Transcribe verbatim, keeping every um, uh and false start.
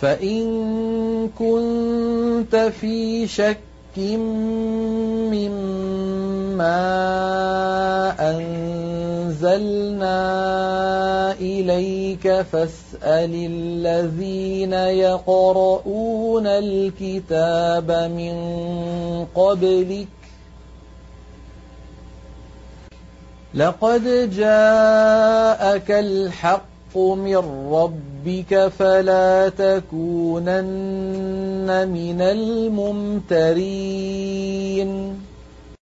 فإن كنت في شك مما أنزلنا إليك فاسأل الذين يقرؤون الكتاب من قبلك لقد جاءك الحق من ربك فلا تكونن من الممترين